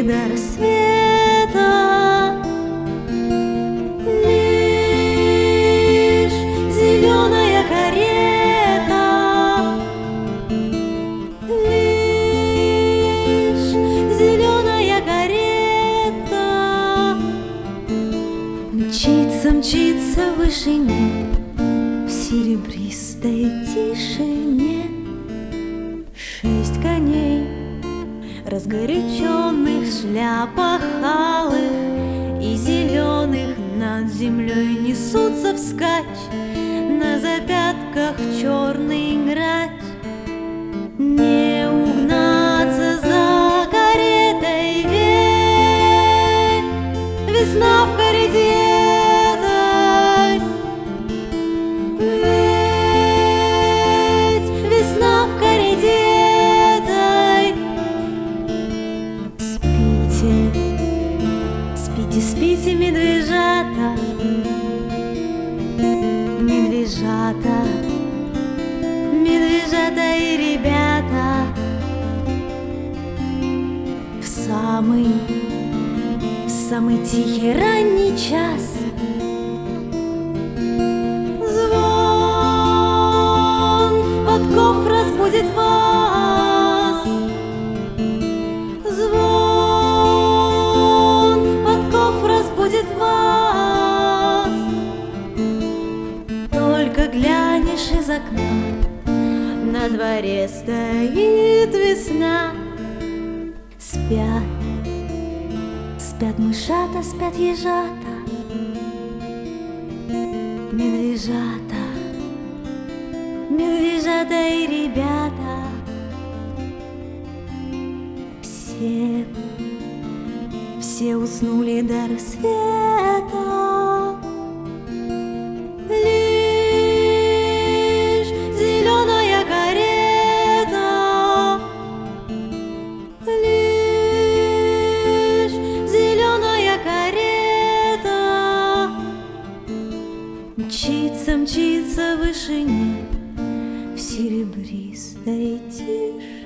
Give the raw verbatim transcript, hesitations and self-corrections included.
уснули до рассвета. Лишь зеленая карета, лишь зеленая карета мчится, мчится в вышине, в серебристой тишине. Шесть коней, разгоряченных в шляпах алых и зеленых, над землей несутся вскачь, на запятках черный грач. Не угнаться за каретой, ведь весна в карете этой, ведь весна в карете этой. Спите, спите, спите, медвежата, медвежата, медвежата и ребята. В самый, в самый тихий ранний час звон подков разбудит вас. Звон подков разбудит вас. Только глянешь из окна, на дворе стоит весна. Спят, спят мышата, спят ежата, медвежата, медвежата и ребята. Все, все уснули до рассвета. Лишь зеленая карета, лишь зеленая карета мчится, мчится в вышине, в серебристой тишине.